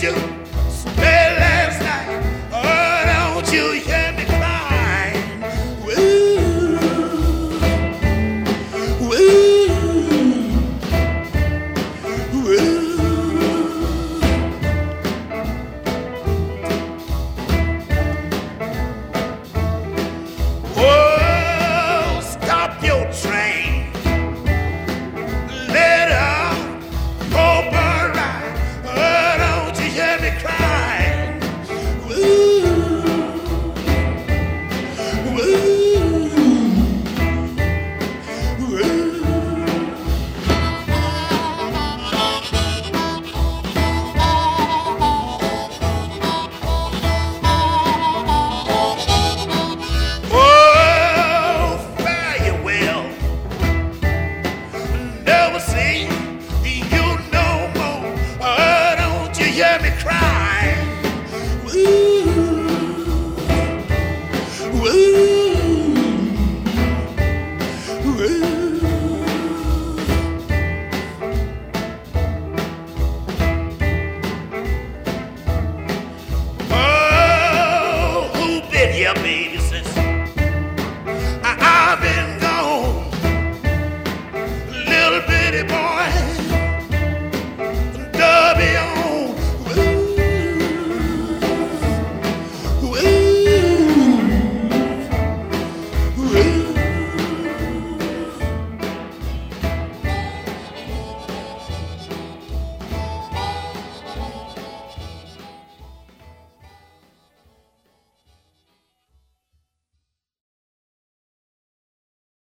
you spent last night? Oh, don't you hear me crying? Woo, woo, woo. Oh, stop your train. Let her go by. Oh, don't you hear me crying? Woo, woo, woo. Oh, fare you well. Never see you no more. Oh, don't you hear me cry?